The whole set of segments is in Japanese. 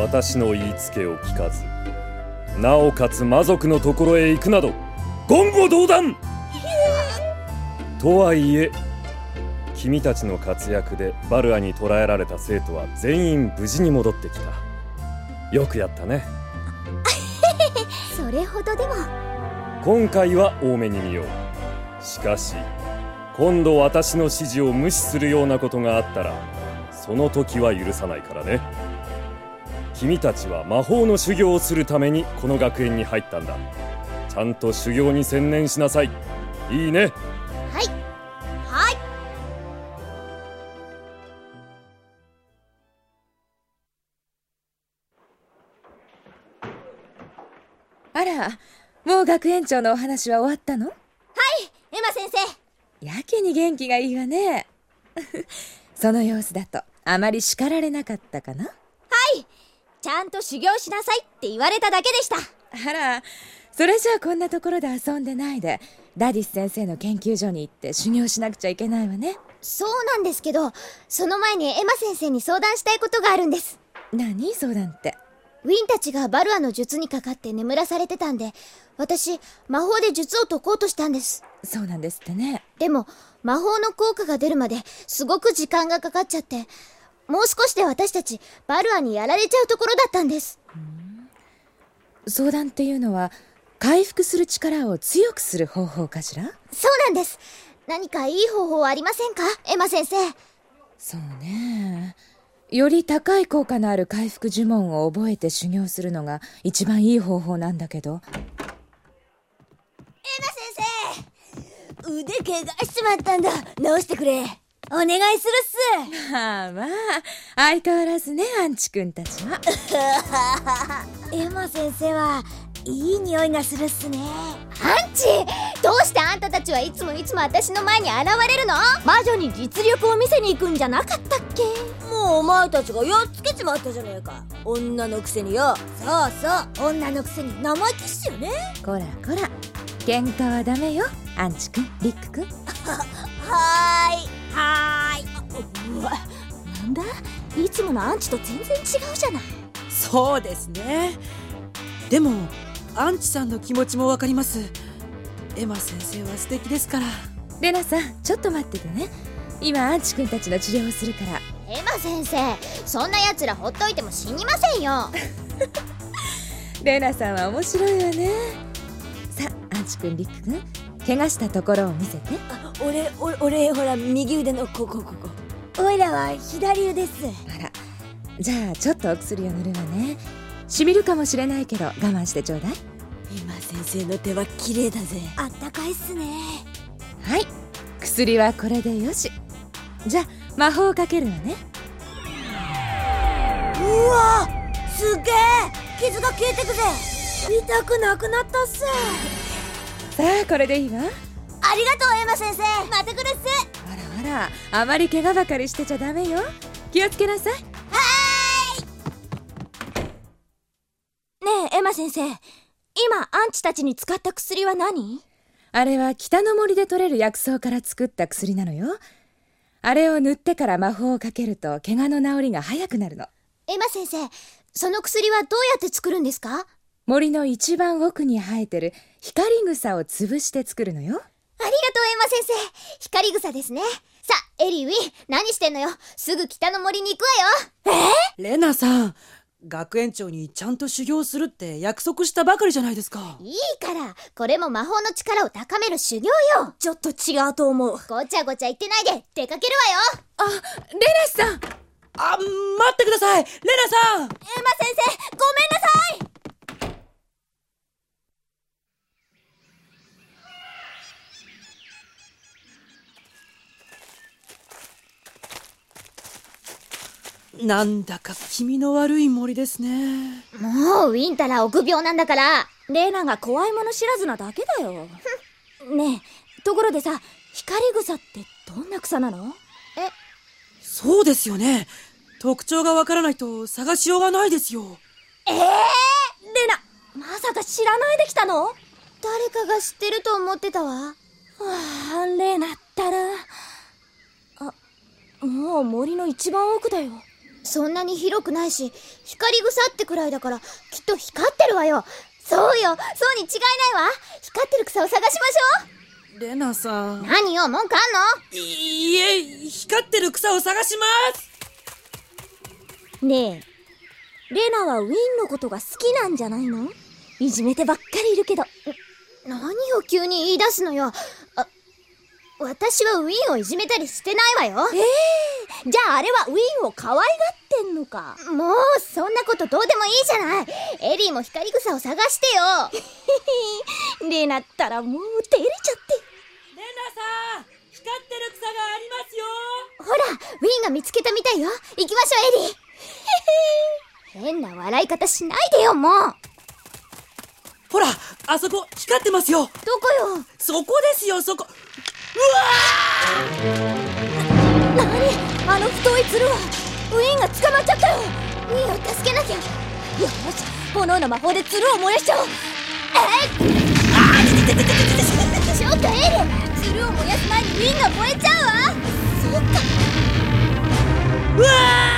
私の言いつけを聞かず、なおかつ魔族のところへ行くなど言語道断とはいえ、君たちの活躍でバルアに捕らえられた生徒は全員無事に戻ってきた。よくやったね。 それほどでも。 今回は多めに見よう。しかし今度私の指示を無視するようなことがあったら、その時は許さないからね。君たちは魔法の修行をするためにこの学園に入ったんだ。ちゃんと修行に専念しなさい。いいね。 はいはい。 あら、もう学園長のお話は終わったの？はい、 エマ先生。 やけに元気がいいわね。その様子だとあまり叱られなかったかな？ はい、ちゃんと修行しなさいって言われただけでした。 あら、それじゃあこんなところで遊んでないでダディス先生の研究所に行って修行しなくちゃいけないわね。 そうなんですけど、その前にエマ先生に相談したいことがあるんです。 何？相談って。 ウィンたちがバルアの術にかかって眠らされてたんで、私魔法で術を解こうとしたんです。 そうなんですってね。 でも魔法の効果が出るまですごく時間がかかっちゃって、もう少しで私たちバルアにやられちゃうところだったんです。 相談っていうのは回復する力を強くする方法かしら？ そうなんです。何かいい方法ありませんか、エマ先生。 そうね、より高い効果のある回復呪文を覚えて修行するのが一番いい方法なんだけど。 エマ先生、腕怪我しちまったんだ。直してくれ。お願いするっす。 まあまあ、相変わらずね、アンチ君たちは。 エマ先生はいい匂いがするっすね。アンチ、どうしてあんたたちはいつも私の前に現れるの？魔女に実力を見せに行くんじゃなかったっけ？ もうお前たちがやっつけちまったじゃねえか。女のくせによ。 そうそう、女のくせに生意気っすよね。 こらこら、喧嘩はダメよ、アンチ君、リック君。 はーい。うわ、なんだ？いつものアンチと全然違うじゃない。 そうですね。でもアンチさんの気持ちもわかります。エマ先生は素敵ですから。 レナさん、ちょっと待っててね。今アンチ君たちの治療をするから。 エマ先生、そんな奴らほっといても死にませんよ。 レナさんは面白いわね。さあ、アンチ君、リック君、怪我したところを見せて。 俺ほら右腕のここ。 おいらは左腕です。 あら、じゃあちょっとお薬を塗るわね。しみるかもしれないけど我慢してちょうだい。 今先生の手は綺麗だぜ。 あったかいっすね。 はい、薬はこれでよし。じゃあ魔法をかけるわね。 うわ、すげえ、傷が消えてくぜ。痛くなくなったっす。 さあ、これでいいわ。 ありがとう、エマ先生。また来るっす。 あらあら、あまり怪我ばかりしてちゃダメよ。気をつけなさい。 ねえ、エマ先生、今アンチたちに使った薬は何？ あれは北の森で採れる薬草から作った薬なのよ。あれを塗ってから魔法をかけると怪我の治りが早くなるの。 エマ先生、その薬はどうやって作るんですか？ 森の一番奥に生えてる光草を潰して作るのよ。 ありがとう、エマ先生。光草ですね。さあ、エリーウィン、何してんのよ。すぐ北の森に行くわよ。 レナさん、学園長にちゃんと修行するって約束したばかりじゃないですか。 いいから、これも魔法の力を高める修行よ。 ちょっと違うと思う。 ごちゃごちゃ言ってないで出かけるわよ。 レナさん、 待ってください、レナさん。 エマ先生、ごめんなさい。 なんだか気味の悪い森ですね。 もうウィンタラ臆病なんだから。 レナが怖いもの知らずなだけだよ。ねえ、ところでさ、光草ってどんな草なの？ そうですよね。特徴がわからないと探しようがないですよ。 レナ、まさか知らないで来たの？ 誰かが知ってると思ってたわ。 レナったら。もう森の一番奥だよ。 そんなに広くないし、光草ってくらいだからきっと光ってるわよ。そうよ、そうに違いないわ。光ってる草を探しましょレナさん。 う。何よ、文句あんの？ いいえ、光ってる草を探します。 ねえ、レナはウィンのことが好きなんじゃないの？いじめてばっかりいるけど。 何を急に言い出すのよ。私はウィンをいじめたりしてないわよ。 じゃああれはウィンを可愛がってんのか。 もうそんなことどうでもいいじゃない。エリーも光草を探してよ。 レナったらもう照れちゃって。 レナさん、光ってる草がありますよ。 ほら、ウィンが見つけたみたいよ。行きましょう、エリー。変な笑い方しないでよ、もう。 ほら、あそこ光ってますよ。 どこよ？ そこですよ、そこ。 何？あの太いつるはウィンが捕まっちゃったよ。 ウィンを助けなきゃ。 よし、炎の魔法でつるを燃やしちゃおう。 ちょっとエリー、つるを燃やす前にウィンが燃えちゃうわ。そっか。 うわ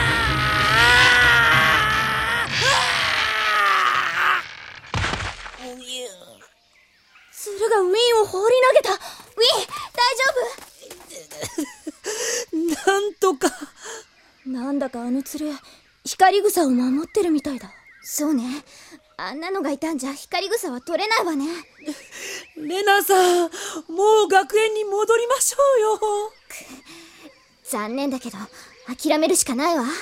つるがウィンを放り投げた。 ウィン、大丈夫？ なんとか。 なんだかあのつる、光草を守ってるみたいだ。 そうね。あんなのがいたんじゃ光草は取れないわね。 レナさん、もう学園に戻りましょうよ。 残念だけど諦めるしかないわ。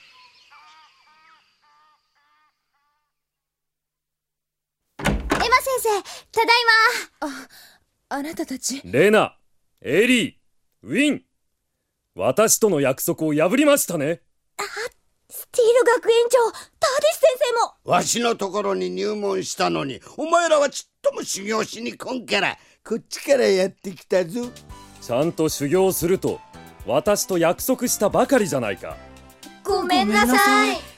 エマ先生、ただいま。 あなたたち。 レナ、エリー、ウィン、私との約束を破りましたね。 スティール学園長、ターディス先生も。 わしのところに入門したのに、お前らはちっとも修行しに来んから、こっちからやってきたぞ。 ちゃんと修行すると私と約束したばかりじゃないか。 ごめんなさい。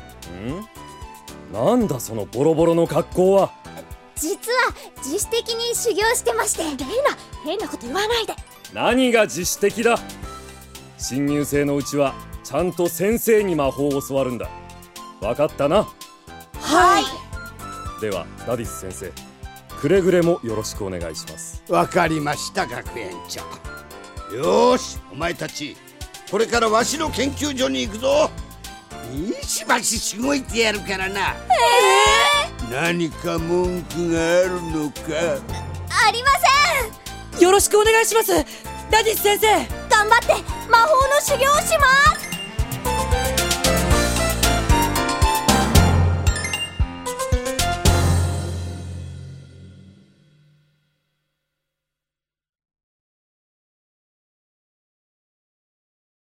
なんだそのボロボロの格好は。 実は自主的に修行してまして。 レナ、変なこと言わないで。 何が自主的だ。新入生のうちはちゃんと先生に魔法を教わるんだ。わかったな。 はい。 ではダディス先生、くれぐれもよろしくお願いします。 わかりました、学園長。よーし、お前たちこれからわしの研究所に行くぞ。しばししごいてやるからな。何か文句があるのか？ ありません。 よろしくお願いします、ダディス先生。 頑張って魔法の修行をします。